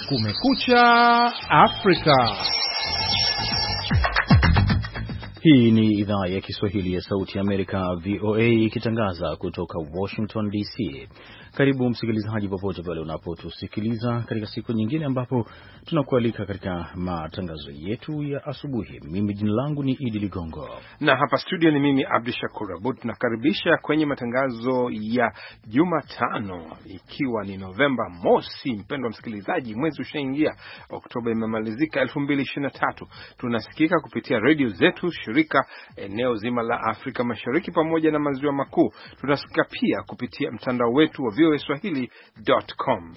Kumekucha Afrika. Hii ni idhaa ya Kiswahili ya Sauti ya Amerika, VOA, ikitangaza kutoka Washington DC. Karibu msikilizaji popote pale unapotusikiliza katika siku nyingine ambapo tunakualika katika matangazo yetu ya asubuhi. Mimi jina langu ni Idi Ligongo. Na hapa studio ni mimi Abdi Shakur Abud. Tunakaribisha kwenye matangazo ya Jumatano ikiwa ni Novemba mosi. Mpendwa msikilizaji, mwezi ushaingia, Oktoba imemalizika 2023. Tunasikika kupitia radio zetu shirika eneo zima la Afrika Mashariki pamoja na maziwa makuu. Tunasikika pia kupitia mtandao wetu wa voaswahili.com.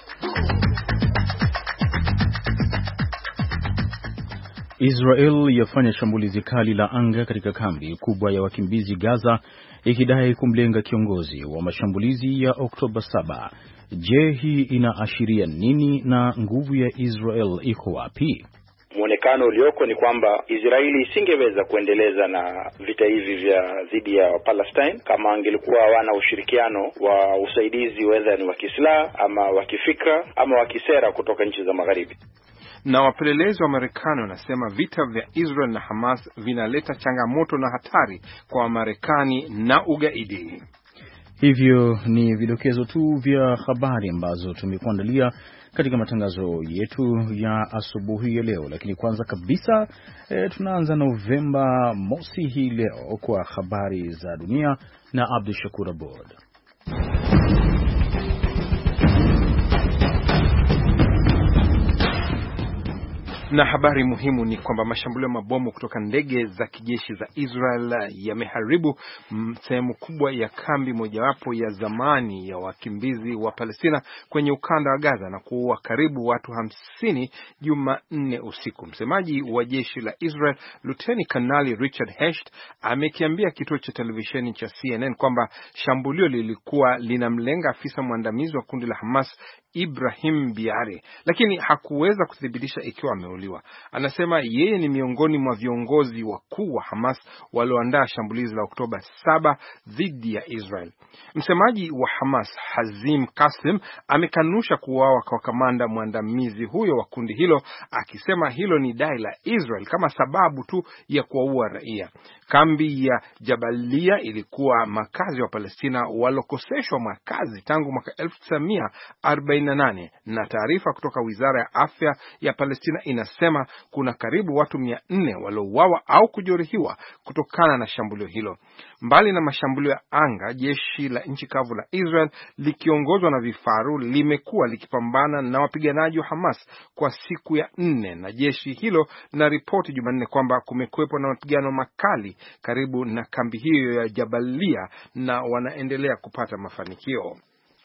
Israel yafanya shambulizi kali la anga katika kambi kubwa ya wakimbizi Gaza, ikidai kumlenga kiongozi wa mashambulizi ya Oktoba 7. Je, hii inaashiria nini na nguvu ya Israel iko wapi? Muonekano ulioko ni kwamba Israeli isingeweza kuendeleza na vita hivi vya dhidi ya Palestine kama angelikuwa wana ushirikiano wa usaidizi, whether ni wa kisilaha ama wa kifikra ama wa kisera kutoka nchi za magharibi. Na wapelelezi wa Marekani wanasema vita vya Israel na Hamas vinaleta changamoto na hatari kwa Marekani na ugaidi. Hivyo ni vidokezo tu vya habari ambazo tumekuandalia katika matangazo yetu ya asubuhi ya leo, lakini kwanza kabisa tunaanza Novemba mosi hii leo kwa habari za dunia na Abdi Shakur Abud. Na habari muhimu ni kwamba mashambulio mabomu kutoka ndege za kijeshi za Israel yameharibu sehemu kubwa ya kambi mojawapo ya zamani ya wakimbizi wa Palestina kwenye ukanda wa Gaza na kuua karibu watu 50 Jumanne usiku. Msemaji wa jeshi la Israel, Luteni Kanali Richard Hecht, amekiambia kituo cha televisheni cha CNN kwamba shambulio lilikuwa linamlenga afisa mwandamizi wa kundi la Hamas, Ibrahim Biari, lakini hakuweza kuthibitisha ikiwa ameuliwa. Anasema yeye ni miongoni mwa viongozi wakuu wa Hamas walioandaa shambulizi la Oktoba 7 dhidi ya Israel. Msemaji wa Hamas, Hazim Kasim, amekanusha kuuawa kwa kamanda mwandamizi huyo wa kundi hilo, akisema hilo ni dai la Israel kama sababu tu ya kuwaua raia. Kambi ya Jabalia ilikuwa makazi wa Palestina walokoseshwa makazi tangu mwaka 1948, na taarifa kutoka Wizara ya Afya ya Palestina inasema kuna karibu watu 400 waliouawa au kujeruhiwa kutokana na shambulio hilo. Mbali na mashambulio ya anga, jeshi la nchi kavu la Israel likiongozwa na vifaru limekuwa likipambana na wapiganaji wa Hamas kwa siku ya 4, na jeshi hilo linaripoti Jumanne kwamba kumekuwepo na mapigano makali karibu na kambi hiyo ya Jabalia na wanaendelea kupata mafanikio.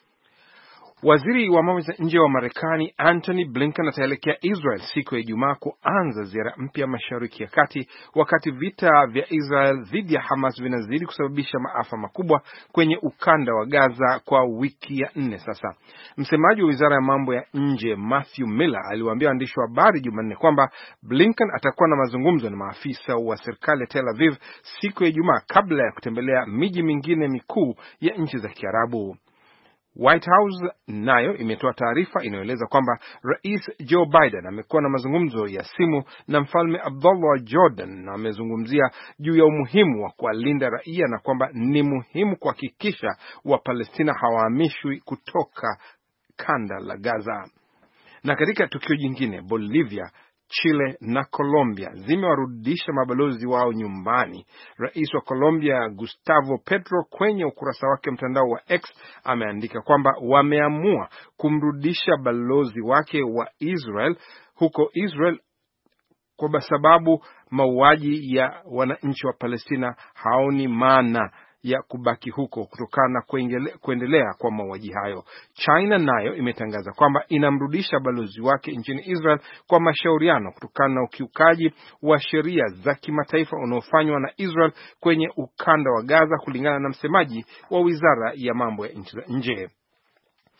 Waziri wa mambo ya nje wa Marekani Antony Blinken ataelekea Israel siku ya Ijumaa kuanza ziara mpya Mashariki ya Kati, wakati vita vya Israel dhidi ya Hamas vinazidi kusababisha maafa makubwa kwenye ukanda wa Gaza kwa wiki ya 4 sasa. Msemaji wa Wizara ya Mambo ya Nje Matthew Miller aliwaambia waandishi wa habari Jumanne kwamba Blinken atakuwa na mazungumzo na maafisa wa serikali ya Tel Aviv siku ya Ijumaa kabla ya kutembelea miji mingine mikuu ya nchi za Kiarabu. White House nayo imetoa taarifa inayoeleza kwamba Rais Joe Biden amekuwa na mazungumzo ya simu na Mfalme Abdullah wa Jordan, na amezungumzia juu ya umuhimu wa kuwalinda raia na kwamba ni muhimu kuhakikisha Wapalestina hawahamishwi kutoka kanda la Gaza. Na katika tukio jingine, Bolivia, Chile na Colombia zimewarudisha mabalozi wao nyumbani. Rais wa Colombia Gustavo Petro kwenye ukurasa wake mtandao wa X ameandika kwamba wameamua kumrudisha balozi wake wa Israel huko Israel kwa sababu mauaji ya wananchi wa Palestina haoni maana ya kubaki huko kutokana na kuendelea kwa mauaji hayo. China nayo imetangaza kwamba inamrudisha balozi wake nchini Israel kwa mashauriano kutokana na ukiukaji wa sheria za kimataifa unaofanywa na Israel kwenye ukanda wa Gaza, kulingana na msemaji wa Wizara ya Mambo ya Nchi za Nje.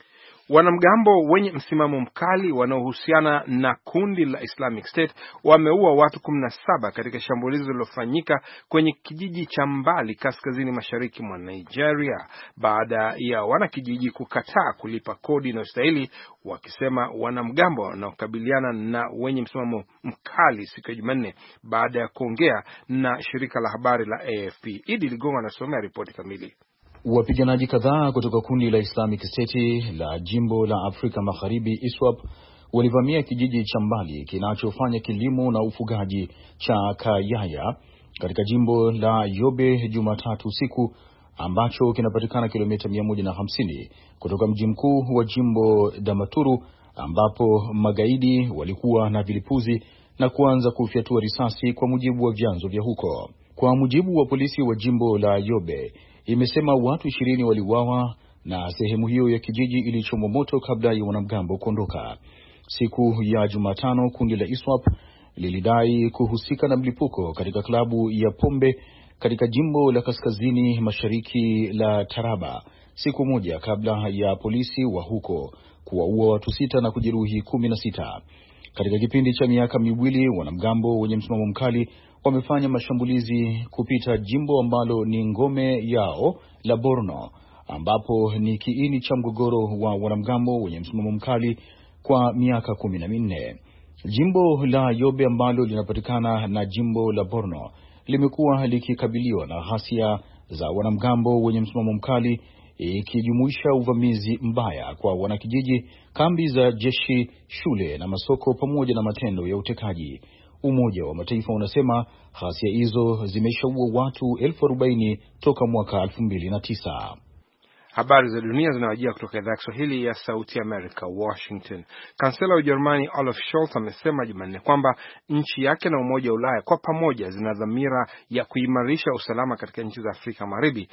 Wanamgambo wenye msimamo mkali wanaohusiana na kundi la Islamic State wameua watu 17 katika shambulizi lililofanyika kwenye kijiji cha mbali kaskazini mashariki mwa Nigeria baada ya wanakijiji kukataa kulipa kodi inayostahili, wakisema wanamgambo wanaokabiliana na wenye msimamo mkali siku ya Jumanne, baada ya kuongea na shirika la habari la AFP. Idi Ligongo anasomea ripoti kamili. Wapiganaji kadhaa kutoka kundi la Islamic State la jimbo la Afrika Magharibi ISWAP walivamia kijiji cha mbali kinachofanya kilimo na ufugaji cha Kayaya katika jimbo la Yobe Jumatatu usiku, ambacho kinapatikana kilomita 150 kutoka mji mkuu wa jimbo Damaturu, ambapo magaidi walikuwa na vilipuzi na kuanza kufyatua risasi, kwa mujibu wa vyanzo vya huko. Kwa mujibu wa polisi wa jimbo la Yobe, imesema watu 20 waliuawa na sehemu hiyo ya kijiji ilichomwa moto kabla ya wanamgambo kuondoka. Siku ya Jumatano, kundi la ISWAP lilidai kuhusika na mlipuko katika klabu ya pombe katika jimbo la kaskazini mashariki la Taraba, siku moja kabla ya polisi wa huko kuwaua watu 6 na kujeruhi 16. Katika kipindi cha miaka miwili, wanamgambo wenye msimamo mkali wamefanya mashambulizi kupita jimbo ambalo ni ngome yao la Borno, ambapo ni kiini cha mgogoro wa wanamgambo wenye msimamo mkali kwa miaka 14. Jimbo la Yobe ambalo linapatikana na jimbo la Borno limekuwa likikabiliwa na ghasia za wanamgambo wenye msimamo mkali, ikijumuisha uvamizi mbaya kwa wanakijiji, kambi za jeshi, shule na masoko, pamoja na matendo ya utekaji. Umoja wa Mataifa unasema ghasia hizo zimeshaua watu 40,000 toka mwaka 2009. Habari za dunia zinawajia kutoka idhaa ya Kiswahili ya Sauti ya Amerika, Washington. Kansela wa Ujerumani Olaf Scholz amesema Jumanne kwamba nchi yake na Umoja wa Ulaya kwa pamoja zina dhamira ya kuimarisha usalama katika nchi za Afrika Magharibi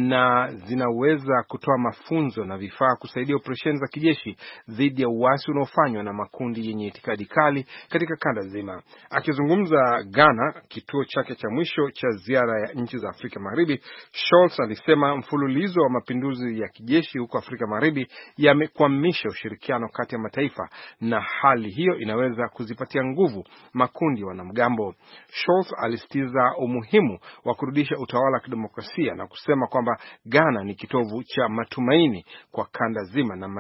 na zinaweza kutoa mafunzo na vifaa kusaidia operesheni za kijeshi dhidi ya uasi unaofanywa na makundi yenye itikadi kali katika kanda nzima. Akizungumza Ghana, kituo chake cha mwisho cha ziara ya nchi za Afrika Magharibi, Scholz alisema mfululizo wa mapinduzi ya kijeshi huko Afrika Magharibi yamekwamisha ushirikiano kati ya mataifa, na hali hiyo inaweza kuzipatia nguvu makundi ya wanamgambo. Scholz alisitiza umuhimu wa kurudisha utawala wa kidemokrasia na kusema kwamba Ghana ni kitovu cha matumaini kwa kanda zima na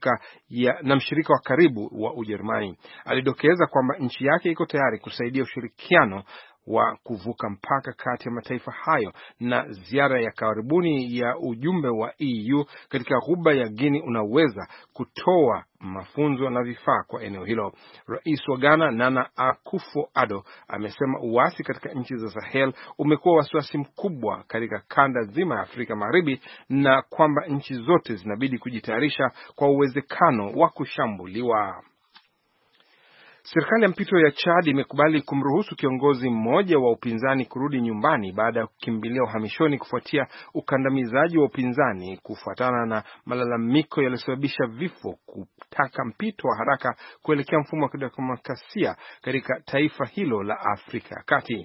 mshirika wa karibu wa Ujerumani. Alidokeza kwamba nchi yake iko tayari kusaidia ushirikiano wa kuvuka mpaka kati ya mataifa hayo, na ziara ya karibuni ya ujumbe wa EU katika ghuba ya Guinea unaweza kutoa mafunzo na vifaa kwa eneo hilo. Rais wa Ghana Nana Akufo-Addo amesema uasi katika nchi za Sahel umekuwa wasiwasi mkubwa katika kanda zima ya Afrika Magharibi, na kwamba nchi zote zinabidi kujitayarisha kwa uwezekano wa kushambuliwa. Serikali ya mpito ya Chad imekubali kumruhusu kiongozi mmoja wa upinzani kurudi nyumbani baada ya kukimbilia uhamishoni kufuatia ukandamizaji wa upinzani kufuatana na malalamiko yaliyosababisha vifo, kutaka mpito wa haraka kuelekea mfumo wa kidemokrasia katika taifa hilo la Afrika ya Kati.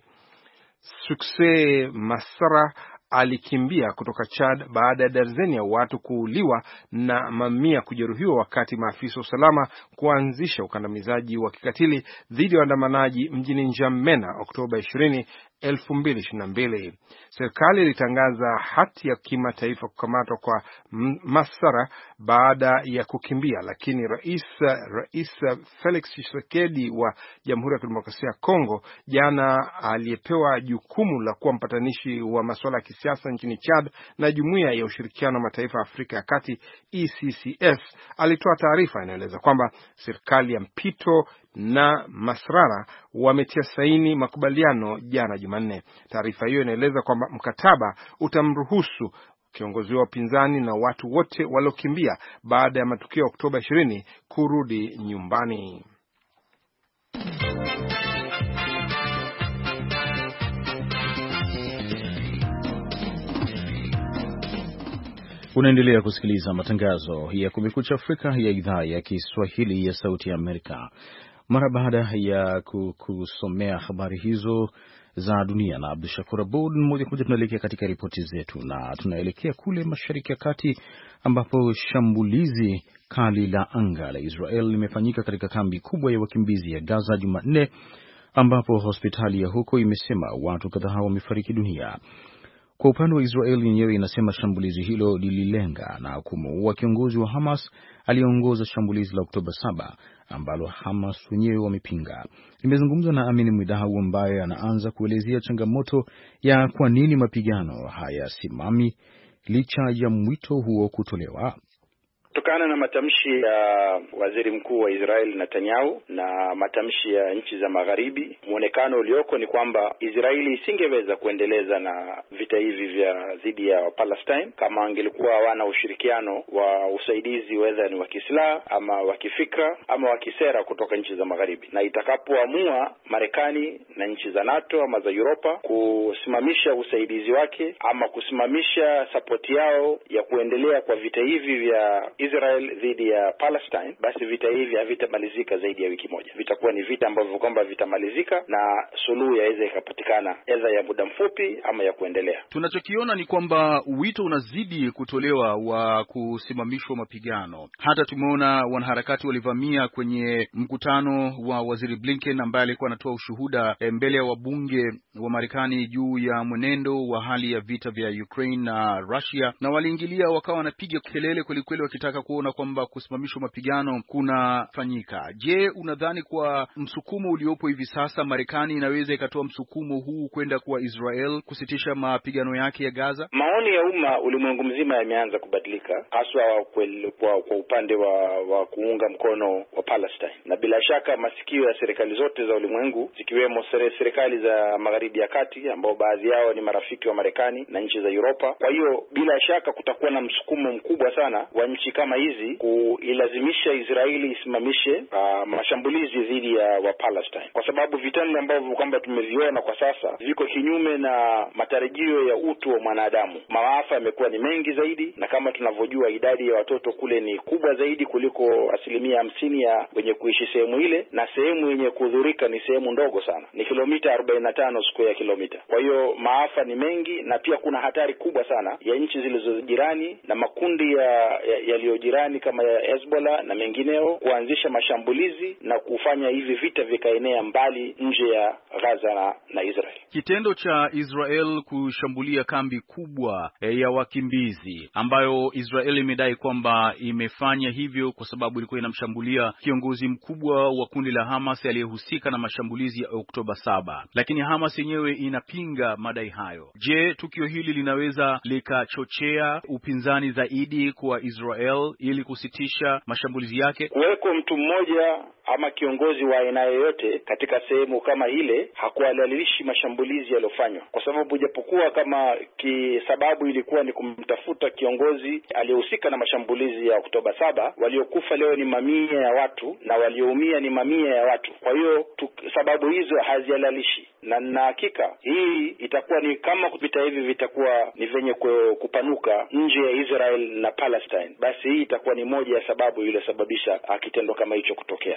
Sukse Masra alikimbia kutoka Chad baada ya darzeni ya watu kuuliwa na mamia kujeruhiwa wakati maafisa wa usalama kuanzisha ukandamizaji wa kikatili dhidi ya waandamanaji mjini N'Djamena Oktoba 20, 2022. Serikali ilitangaza hati ya kimataifa kukamatwa kwa Masara baada ya kukimbia, lakini Rais Felix Tshisekedi wa Jamhuri ya Kidemokrasia ya Kongo jana, aliyepewa jukumu la kuwa mpatanishi wa masuala ya kisiasa nchini Chad na Jumuiya ya Ushirikiano wa Mataifa ya Afrika ya Kati ECCS, alitoa taarifa inaeleza kwamba serikali ya mpito na Masrara wametia saini makubaliano jana Jumanne. Taarifa hiyo inaeleza kwamba mkataba utamruhusu kiongozi wa upinzani na watu wote waliokimbia baada ya matukio ya Oktoba 20 kurudi nyumbani. Unaendelea kusikiliza matangazo ya Kumekucha Afrika ya idhaa ya Kiswahili ya Sauti ya Amerika. Mara baada ya kusomea habari hizo za dunia na Abdul Shakur Abud. Moja kwa moja tunaelekea katika ripoti zetu, na tunaelekea kule Mashariki ya Kati ambapo shambulizi kali la anga la Israel limefanyika katika kambi kubwa ya wakimbizi ya Gaza Jumanne, ambapo hospitali ya huko imesema watu kadhaa wamefariki dunia. Kwa upande wa Israel yenyewe inasema shambulizi hilo lililenga na kumuua kiongozi wa Hamas aliyeongoza shambulizi la Oktoba 7 ambalo Hamas wenyewe wamepinga. Nimezungumza na Amin Mwidau ambaye anaanza kuelezea changamoto ya kwa nini mapigano hayasimami licha ya mwito huo kutolewa. Kutokana na matamshi ya waziri mkuu wa Israel Netanyahu na matamshi ya nchi za magharibi, muonekano ulioko ni kwamba Israeli isingeweza kuendeleza na vita hivi vya dhidi ya Palestine kama angelikuwa hawana ushirikiano wa usaidizi whether ni wa kisilaha ama wa kifikra ama wa kisera kutoka nchi za magharibi. Na itakapoamua Marekani na nchi za NATO ama za Europa kusimamisha usaidizi wake ama kusimamisha support yao ya kuendelea kwa vita hivi vya Israel dhidi ya Palestine, basi vita hivi havitamalizika zaidi ya wiki moja. Vitakuwa ni vita ambavyo kwamba vitamalizika na suluhu yaweza ikapatikana aidha ya muda mfupi ama ya kuendelea. Tunachokiona ni kwamba wito unazidi kutolewa wa kusimamishwa mapigano. Hata tumeona wanaharakati walivamia kwenye mkutano wa Waziri Blinken ambaye alikuwa anatoa ushuhuda mbele ya wabunge wa Marekani juu ya mwenendo wa hali ya vita vya Ukraine na Russia, na waliingilia wakawa wanapiga kelele kweli wakitaka kuona kwamba kusimamishwa mapigano kunafanyika. Je, unadhani kwa msukumo uliopo hivi sasa Marekani inaweza ikatoa msukumo huu kwenda kwa Israel kusitisha mapigano yake ya Gaza? Maoni ya umma ulimwengu mzima yameanza kubadilika, haswa kwa upande wa kuunga mkono wa Palestine. Na bila shaka masikio ya serikali zote za ulimwengu zikiwemo serikali za Magharibi ya Kati ambao baadhi yao ni marafiki wa Marekani na nchi za Europa. Kwa hiyo bila shaka kutakuwa na msukumo mkubwa sana wa nchi kama hizi kuilazimisha Israeli isimamishe mashambulizi dhidi ya wa Palestine, kwa sababu vitendo ambavyo kwamba tumeviona kwa sasa viko kinyume na matarajio ya utu wa mwanadamu. Maafa yamekuwa ni mengi zaidi, na kama tunavyojua idadi ya watoto kule ni kubwa zaidi kuliko 50% ya wenye kuishi sehemu ile, na sehemu yenye kudhurika ni sehemu ndogo sana, ni kilomita 45 square kilomita. Kwa hiyo maafa ni mengi, na pia kuna hatari kubwa sana ya nchi zilizojirani na makundi yaliyojirani kama ya Hezbollah na mengineo kuanzisha mashambulizi na kufanya hivi vita vikaenea mbali nje ya Gaza na Israel. Kitendo cha Israel kushambulia kambi kubwa ya wakimbizi ambayo Israel imedai kwamba imefanya hivyo kwa sababu ilikuwa inamshambulia kiongozi mkubwa wa kundi la Hamas aliyehusika na mashambulizi ya Oktoba 7, lakini Hamas yenyewe inapinga madai hayo. Je, tukio hili linaweza likachochea upinzani zaidi kwa Israel ili kusitisha mashambulizi yake? Kuweko mtu mmoja ama kiongozi wa aina yoyote katika sehemu kama ile hakuhalalishi mashambulizi yaliyofanywa, kwa sababu japokuwa kama sababu ilikuwa ni kumtafuta kiongozi aliyehusika na mashambulizi ya Oktoba 7, waliokufa leo ni mamia ya watu na walioumia ni mamia ya watu. Kwa hiyo sababu hizo hazihalalishi, na hakika hii itakuwa ni kama vita hivi vitakuwa ni venye kupanuka nje ya Israel na Palestine, basi hii itakuwa ni moja ya sababu iliyosababisha kitendo kama hicho kutokea.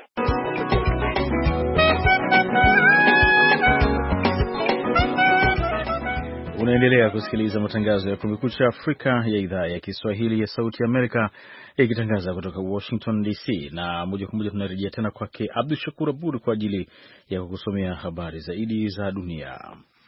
Unaendelea kusikiliza matangazo ya Kumekucha Afrika ya idhaa ya Kiswahili ya Sauti ya Amerika ikitangaza kutoka Washington DC, na moja kwa moja tunarejea tena kwake Abdul Shakur Abud kwa ajili ya kukusomea habari zaidi za dunia.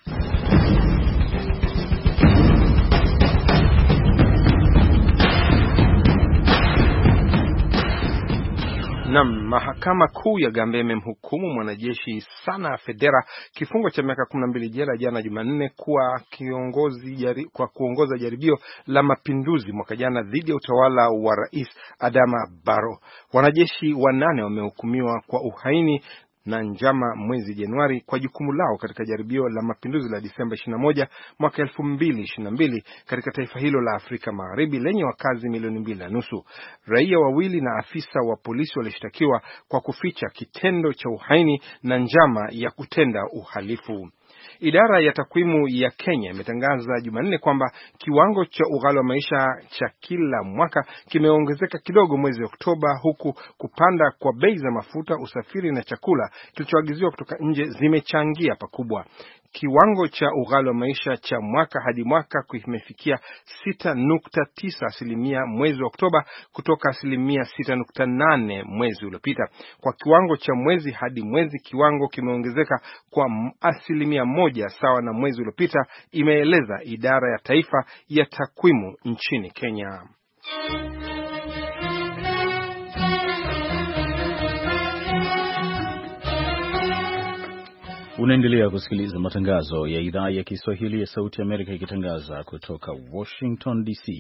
Mahakama Kuu ya Gambia imemhukumu mwanajeshi Sana Federa kifungo cha miaka 12 jela jana Jumanne kwa kuongoza jaribio la mapinduzi mwaka jana dhidi ya utawala wa Rais Adama Barrow. Wanajeshi 8 wamehukumiwa kwa uhaini na njama mwezi Januari kwa jukumu lao katika jaribio la mapinduzi la Disemba 21 mwaka 2022 katika taifa hilo la Afrika Magharibi lenye wakazi milioni 2.5. Raia wawili na afisa wa polisi walishtakiwa kwa kuficha kitendo cha uhaini na njama ya kutenda uhalifu. Idara ya takwimu ya Kenya imetangaza Jumanne kwamba kiwango cha ughali wa maisha cha kila mwaka kimeongezeka kidogo mwezi Oktoba, huku kupanda kwa bei za mafuta, usafiri na chakula kilichoagiziwa kutoka nje zimechangia pakubwa. Kiwango cha ughali wa maisha cha mwaka hadi mwaka kimefikia 6.9% mwezi wa Oktoba kutoka 6.8% mwezi uliopita. Kwa kiwango cha mwezi hadi mwezi, kiwango kimeongezeka kwa 1% sawa na mwezi uliopita, imeeleza idara ya taifa ya takwimu nchini Kenya. Unaendelea kusikiliza matangazo ya idhaa ya Kiswahili ya Sauti ya Amerika ikitangaza kutoka Washington DC.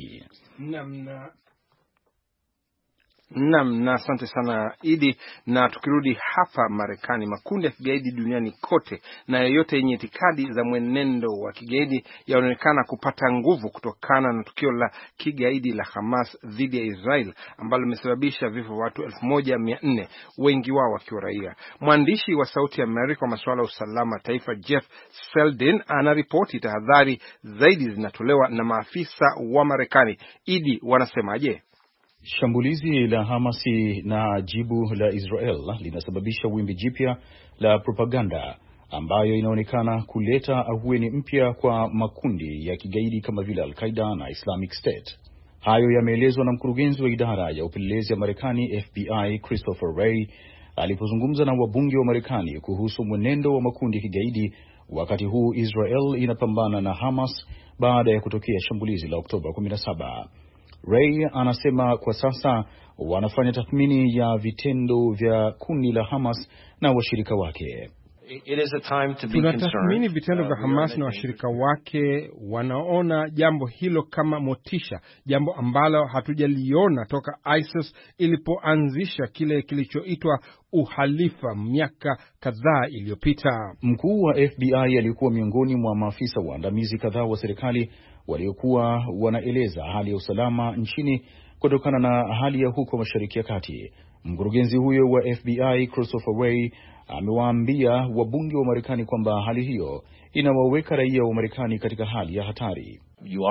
Na asante sana Idi. Na tukirudi hapa Marekani, makundi ya kigaidi duniani kote na yoyote yenye itikadi za mwenendo wa kigaidi yanaonekana kupata nguvu kutokana na tukio la kigaidi la Hamas dhidi ya Israel ambalo limesababisha vifo vya watu 1400, wengi wao wakiwa raia. Mwandishi wa Sauti ya Amerika wa masuala ya usalama taifa Jeff Seldin anaripoti tahadhari zaidi zinatolewa na maafisa wa Marekani. Idi, wanasemaje? Shambulizi la Hamasi na jibu la Israel linasababisha wimbi jipya la propaganda ambayo inaonekana kuleta ahueni mpya kwa makundi ya kigaidi kama vile Al-Qaeda na Islamic State. Hayo yameelezwa na mkurugenzi wa idara ya upelelezi ya Marekani FBI Christopher Wray alipozungumza na wabunge wa Marekani kuhusu mwenendo wa makundi ya kigaidi wakati huu Israel inapambana na Hamas baada ya kutokea shambulizi la Oktoba 17. Ray anasema kwa sasa wanafanya tathmini ya vitendo vya kundi la Hamas na washirika wake. Tunatathmini vitendo vya Hamas na washirika wake. Wanaona jambo hilo kama motisha, jambo ambalo hatujaliona toka ISIS ilipoanzisha kile kilichoitwa uhalifa miaka kadhaa iliyopita. Mkuu wa FBI alikuwa miongoni mwa maafisa waandamizi kadhaa wa serikali waliokuwa wanaeleza hali ya usalama nchini kutokana na hali ya huko Mashariki ya Kati. Mkurugenzi huyo wa FBI Christopher Wray amewaambia wabunge wa Marekani kwamba hali hiyo inawaweka raia wa Marekani katika hali ya hatari.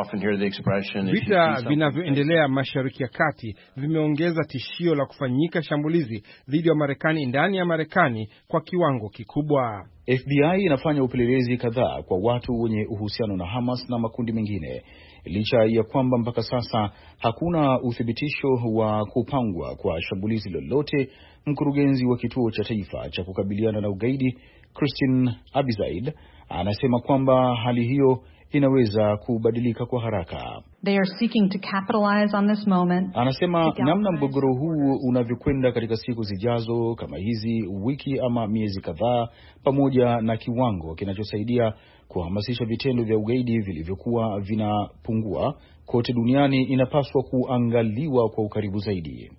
Vita vinavyoendelea Mashariki ya Kati vimeongeza tishio la kufanyika shambulizi dhidi ya Marekani ndani ya Marekani kwa kiwango kikubwa. FBI inafanya upelelezi kadhaa kwa watu wenye uhusiano na Hamas na makundi mengine, licha ya kwamba mpaka sasa hakuna uthibitisho wa kupangwa kwa shambulizi lolote. Mkurugenzi wa kituo cha taifa cha kukabiliana na ugaidi Christine Abizaid anasema kwamba hali hiyo inaweza kubadilika kwa haraka. They are seeking to capitalize on this moment. Anasema namna mgogoro huu unavyokwenda katika siku zijazo kama hizi, wiki ama miezi kadhaa, pamoja na kiwango kinachosaidia kuhamasisha vitendo vya ugaidi vilivyokuwa vinapungua kote duniani, inapaswa kuangaliwa kwa ukaribu zaidi.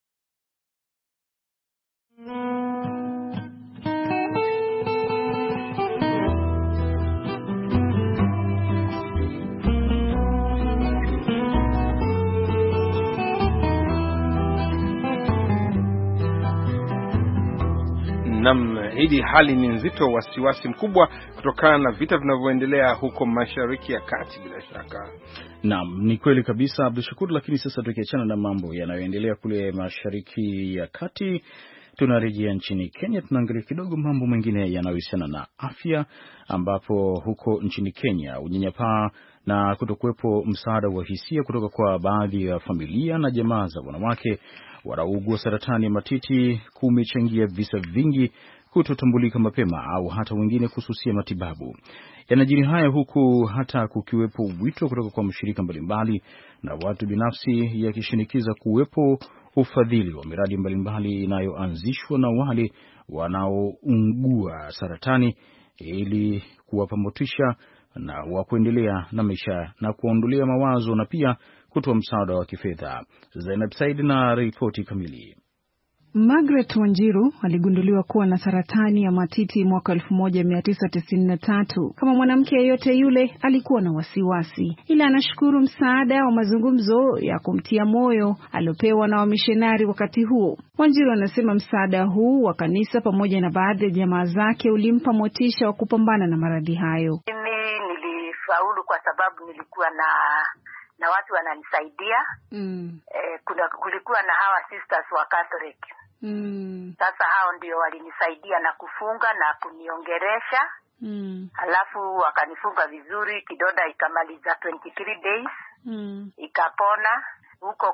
Hili hali ni nzito, wasiwasi mkubwa kutokana na vita vinavyoendelea huko Mashariki ya Kati bila shaka. Naam, ni kweli kabisa Abdul Shakur, lakini sasa tukiachana na mambo yanayoendelea kule Mashariki ya Kati, tunarejea nchini Kenya. Tunaangalia kidogo mambo mengine yanayohusiana na afya, ambapo huko nchini Kenya unyanyapaa na kutokuwepo msaada wa hisia kutoka kwa baadhi ya familia na jamaa za wanawake wanaougua saratani ya matiti kumechangia visa vingi kutotambulika mapema au hata wengine kususia matibabu. Yanajiri haya huku hata kukiwepo wito kutoka kwa mashirika mbalimbali na watu binafsi yakishinikiza kuwepo ufadhili wa miradi mbalimbali inayoanzishwa na wale wanaougua saratani ili kuwapa motisha na wa kuendelea na maisha na kuondolea mawazo na pia kutoa msaada wa kifedha. Zainab Said na ripoti kamili. Margaret Wanjiru aligunduliwa kuwa na saratani ya matiti mwaka 1993. Kama mwanamke yeyote yule alikuwa na wasiwasi, ila anashukuru msaada wa mazungumzo ya kumtia moyo aliopewa na wamishonari wakati huo. Wanjiru anasema msaada huu wa kanisa pamoja na baadhi ya jamaa zake ulimpa motisha wa kupambana na maradhi hayo. Mimi nilifaulu kwa sababu nilikuwa na watu wananisaidia. Kulikuwa na hawa sisters wa Catholic. Sasa hao ndio walinisaidia na kufunga na kuniongeresha Alafu wakanifunga vizuri, kidonda ikamaliza 23 days. Ikapona. Huko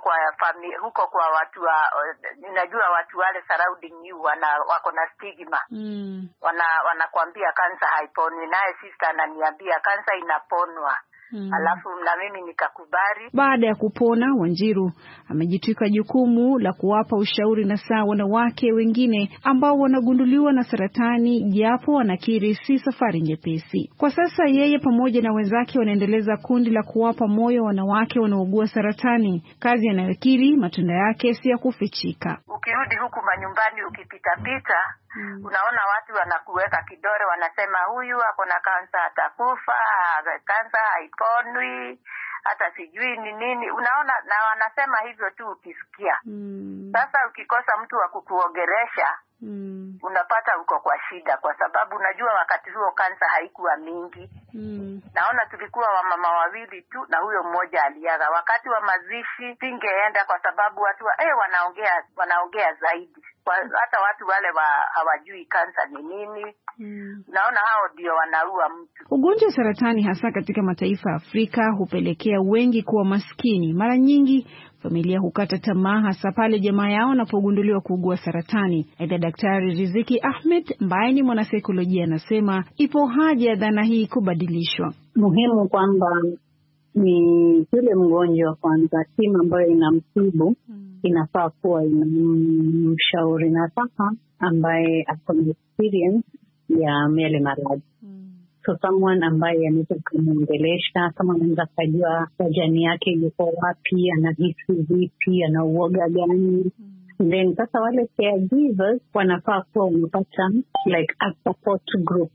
kwa watu ninajua watu wale surrounding you wako na stigma. Wanakuambia kansa haiponi, naye sister ananiambia kansa inaponwa. Alafu na mimi nikakubali. Baada ya kupona, Wanjiru amejitwika jukumu la kuwapa ushauri na saa wanawake wengine ambao wanagunduliwa na saratani, japo wanakiri si safari nyepesi. Kwa sasa yeye pamoja na wenzake wanaendeleza kundi la kuwapa moyo wanawake wanaougua saratani, kazi anayokiri matunda yake si ya kufichika. Ukirudi huku manyumbani ukipita unaona watu wanakuweka kidore, wanasema huyu ako na kansa, atakufa, kansa haiponwi, hata sijui ni nini. Unaona, na wanasema hivyo tu ukisikia. Sasa ukikosa mtu wa kukuongeresha, unapata uko kwa shida, kwa sababu unajua wakati huo kansa haikuwa mingi. Naona tulikuwa wamama wawili tu na huyo mmoja aliaga. Wakati wa mazishi singeenda kwa sababu watu wanaongea zaidi. Hata watu wale hawajui kansa ni nini. Naona hao ndio wanaua mtu. Ugonjwa wa saratani hasa katika mataifa ya Afrika hupelekea wengi kuwa maskini. Mara nyingi familia hukata tamaa hasa pale jamaa yao wanapogunduliwa kuugua saratani. Aidha, Daktari Riziki Ahmed ambaye ni mwanasaikolojia anasema ipo haja ya dhana hii kubadilishwa. Muhimu kwamba ni yule mgonjwa kwanza, timu ambayo inamtibu inafaa kuwa inamshauri nasaha ambaye ako na experience ya yale maradhi. So someone ambaye anaweza kumwongelesha, kama anaweza kujua jani yake yuko wapi, anahisi vipi, ana uoga gani. Then sasa wale caregivers wanafaa kuwa wanapata like a support group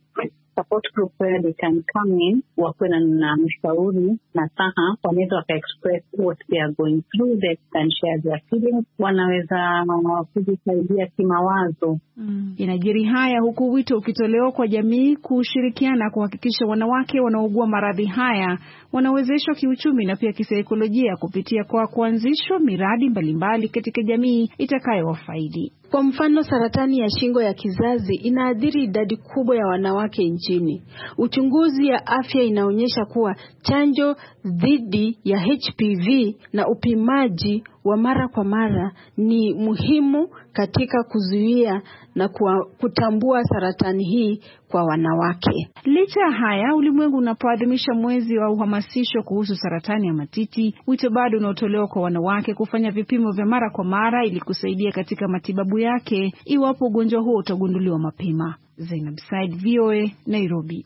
where they can come in, wakuwe na mshauri na saha, wanaweza waka-express what they are going through, they can share their feelings, wanaweza kujisaidia kimawazo. Inajiri haya huku wito ukitolewa kwa jamii kushirikiana kuhakikisha wanawake wanaougua maradhi haya wanawezeshwa kiuchumi na pia kisaikolojia kupitia kwa kuanzishwa miradi mbalimbali katika jamii itakayowafaidi. Kwa mfano, saratani ya shingo ya kizazi inaathiri idadi kubwa ya wanawake nchini. Uchunguzi ya afya inaonyesha kuwa chanjo dhidi ya HPV na upimaji wa mara kwa mara ni muhimu katika kuzuia na kutambua saratani hii kwa wanawake. Licha ya haya, ulimwengu unapoadhimisha mwezi wa uhamasisho kuhusu saratani ya matiti, wito bado unaotolewa kwa wanawake kufanya vipimo vya mara kwa mara ili kusaidia katika matibabu yake iwapo ugonjwa huo utagunduliwa mapema. Zainab Said, VOA, Nairobi.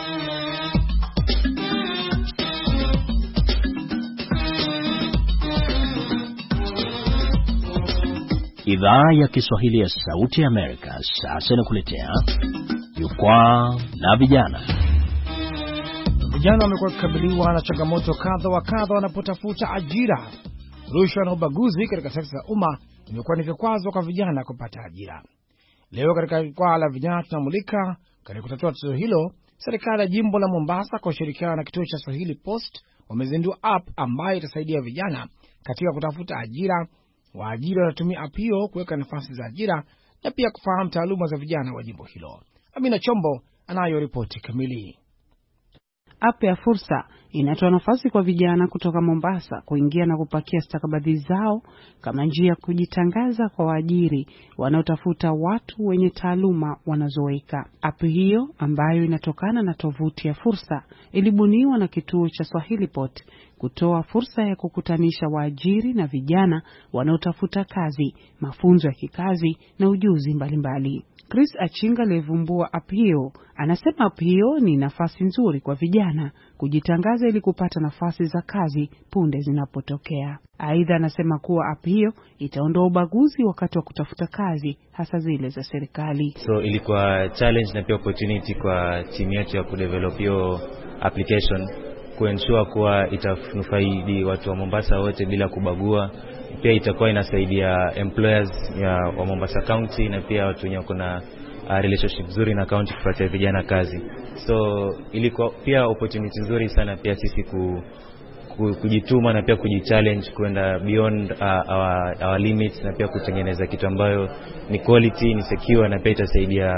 Idhaa ya Kiswahili ya Sauti ya Amerika sasa inakuletea Jukwaa la Vijana. Vijana wamekuwa kukabiliwa na changamoto kadha wa kadha wanapotafuta ajira. Rushwa na ubaguzi katika sekta za umma imekuwa ni vikwazo kwa vijana kupata ajira. Leo katika Jukwaa la Vijana tunamulika katika kutatua tatizo hilo. Serikali ya jimbo la Mombasa kwa ushirikiano na kituo cha Swahili Post wamezindua app ambayo itasaidia vijana katika kutafuta ajira. Waajiri wanatumia app hiyo kuweka nafasi za ajira na pia kufahamu taaluma za vijana wa jimbo hilo. Amina Chombo anayo ripoti kamili. App ya Fursa inatoa nafasi kwa vijana kutoka Mombasa kuingia na kupakia stakabadhi zao kama njia ya kujitangaza kwa waajiri wanaotafuta watu wenye taaluma wanazoweka. App hiyo ambayo inatokana na tovuti ya Fursa ilibuniwa na kituo cha Swahili Pot kutoa fursa ya kukutanisha waajiri na vijana wanaotafuta kazi, mafunzo ya kikazi na ujuzi mbalimbali. Chris Achinga alivumbua app hiyo. Anasema app hiyo ni nafasi nzuri kwa vijana kujitangaza ili kupata nafasi za kazi punde zinapotokea. Aidha, anasema kuwa app hiyo itaondoa ubaguzi wakati wa kutafuta kazi, hasa zile za serikali. So ilikuwa challenge na pia opportunity kwa timu yetu ya kudevelop hiyo application, kuensure kuwa itanufaidi watu wa Mombasa wote bila kubagua. Pia itakuwa inasaidia employers wa Mombasa County na pia watu wenye kuna relationship nzuri na county kupatia vijana kazi. So ilikuwa pia opportunity nzuri sana pia sisi kujituma na pia kujichallenge kwenda beyond our limits na pia kutengeneza kitu ambayo ni quality, ni secure na pia itasaidia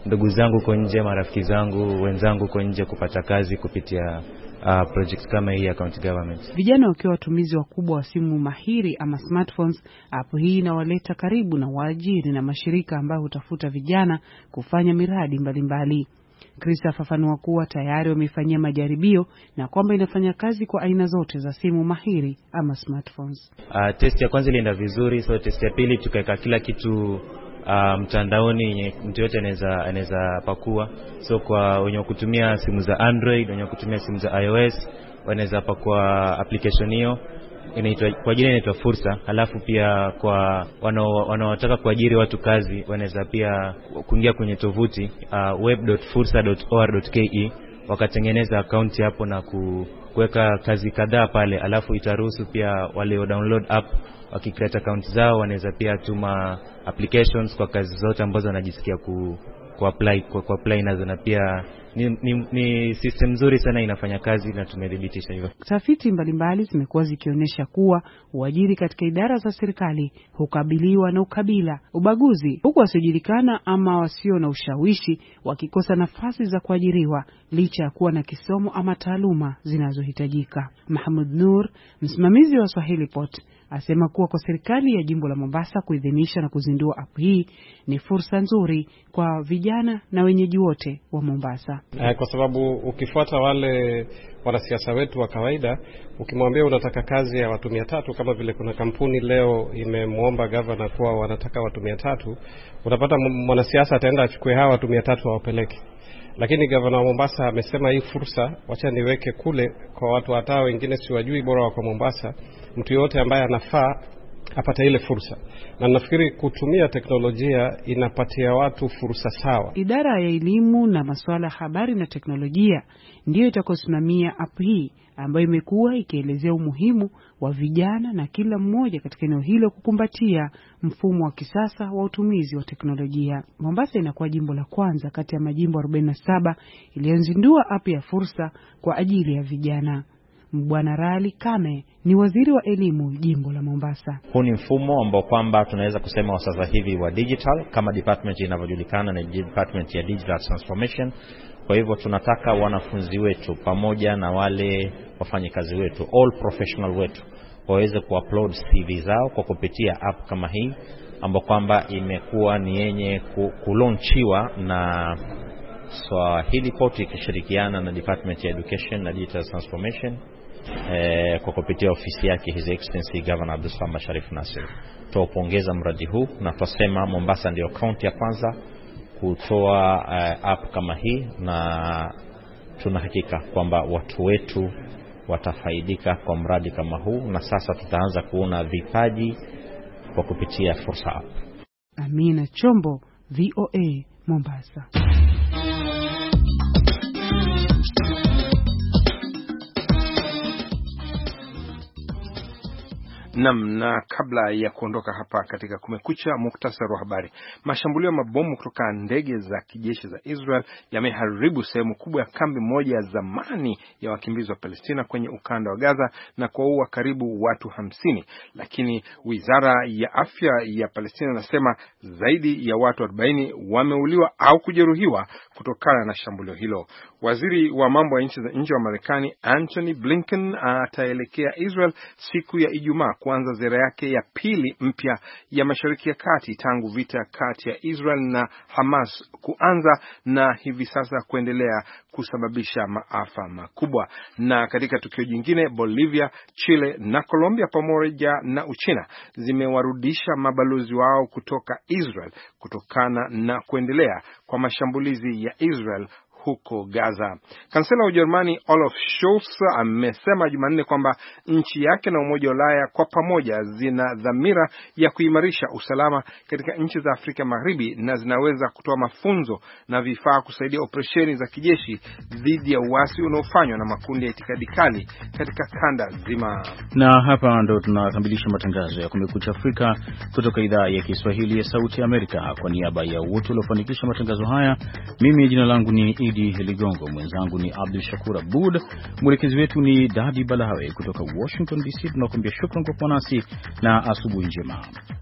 ndugu zangu kwa nje, marafiki zangu, wenzangu kwa nje kupata kazi kupitia project kama hii ya county government. Vijana wakiwa watumizi wakubwa wa simu mahiri ama smartphones, app hii inawaleta karibu na waajiri na mashirika ambayo hutafuta vijana kufanya miradi mbalimbali. Chris afafanua kuwa tayari wamefanyia majaribio na kwamba inafanya kazi kwa aina zote za simu mahiri ama smartphones. Test ya kwanza ilienda vizuri, so test ya pili tukaweka kila kitu mtandaoni, mtu yote anaweza pakua. So kwa wenye kutumia simu za Android, wenye kutumia simu za iOS, wanaweza pakua application hiyo. Kwa jina inaitwa Fursa. Halafu pia kwa wanaotaka kuajiri watu kazi, wanaweza pia kuingia kwenye tovuti web.fursa.or.ke, wakatengeneza account hapo na kuweka kazi kadhaa pale. Halafu itaruhusu pia wale download app, wakicreate account zao wanaweza pia tuma applications kwa kazi zote ambazo wanajisikia kuapply nazo, na pia ni system nzuri sana, inafanya kazi na tumedhibitisha hivyo. Tafiti mbalimbali zimekuwa zikionyesha kuwa uajiri katika idara za serikali hukabiliwa na ukabila, ubaguzi, huku wasiojulikana ama wasio na ushawishi wakikosa nafasi za kuajiriwa licha ya kuwa na kisomo ama taaluma zinazohitajika. Mahmud Nur, msimamizi wa Swahili Pot, asema kuwa kwa serikali ya jimbo la Mombasa kuidhinisha na kuzindua app hii ni fursa nzuri kwa vijana na wenyeji wote wa Mombasa. Kwa sababu ukifuata wale wanasiasa wetu wa kawaida, ukimwambia unataka kazi ya watu 300, kama vile kuna kampuni leo imemuomba governor kuwa wanataka watu 300, utapata mwanasiasa ataenda achukue hawa watu 300 wawapeleke. Lakini governor wa Mombasa amesema hii fursa wacha niweke kule kwa watu hata wengine siwajui, bora wako Mombasa, mtu yote ambaye anafaa apata ile fursa. Na nafikiri kutumia teknolojia inapatia watu fursa sawa. Idara ya elimu na masuala habari na teknolojia ndiyo itakosimamia app hii ambayo imekuwa ikielezea umuhimu wa vijana na kila mmoja katika eneo hilo kukumbatia mfumo wa kisasa wa utumizi wa teknolojia. Mombasa inakuwa jimbo la kwanza kati ya majimbo 47 iliyozindua app ya fursa kwa ajili ya vijana. Bwana Rali Kame ni waziri wa elimu jimbo la Mombasa. Huu ni mfumo ambao kwamba tunaweza kusema wa sasa hivi wa digital, kama department inavyojulikana na department ya digital transformation. Kwa hivyo tunataka wanafunzi wetu pamoja na wale wafanyikazi wetu, all professional wetu, waweze kuupload CV zao kwa kupitia app kama hii, ambao kwamba imekuwa ni yenye kulaunchiwa na Swahili Pot ikishirikiana na department ya education na digital transformation kwa kupitia ofisi yake His Excellency Governor Abdulswamad Sharif Nassir. Tuopongeza mradi huu na tusema Mombasa ndio county ya kwanza kutoa app kama hii, na tunahakika kwamba watu wetu watafaidika kwa mradi kama huu, na sasa tutaanza kuona vipaji kwa kupitia Fursa app. Amina Chombo, VOA, Mombasa. Na kabla ya kuondoka hapa katika Kumekucha, muktasari wa habari. Mashambulio ya mabomu kutoka ndege za kijeshi za Israel yameharibu sehemu kubwa ya kambi moja ya zamani ya wakimbizi wa Palestina kwenye ukanda wa Gaza na kuua karibu watu 50. Lakini Wizara ya Afya ya Palestina inasema zaidi ya watu 40 wameuliwa au kujeruhiwa kutokana na shambulio hilo. Waziri wa mambo ya nchi za nje wa Marekani Antony Blinken ataelekea Israel siku ya Ijumaa kuanza ziara yake ya pili mpya ya Mashariki ya Kati tangu vita kati ya Israel na Hamas kuanza na hivi sasa kuendelea kusababisha maafa makubwa. Na katika tukio jingine, Bolivia, Chile na Colombia pamoja na Uchina zimewarudisha mabalozi wao kutoka Israel kutokana na kuendelea kwa mashambulizi ya Israel huko Gaza. Kansela wa Ujerumani Olaf Scholz amesema Jumanne kwamba nchi yake na Umoja wa Ulaya kwa pamoja zina dhamira ya kuimarisha usalama katika nchi za Afrika Magharibi na zinaweza kutoa mafunzo na vifaa kusaidia operesheni za kijeshi dhidi ya uasi unaofanywa na makundi ya itikadi kali katika kanda zima. Na hapa ndo tunakamilisha matangazo ya Kumekucha Afrika kutoka idhaa ya Kiswahili ya Sauti ya Amerika. Kwa niaba ya wote waliofanikisha matangazo haya, mimi jina langu ni Ligongo, mwenzangu ni Abdul Shakur Abud, mwelekezi wetu ni Dadi Balawe kutoka Washington DC. Tunakuambia shukrani kwa kuwa nasi na asubuhi njema.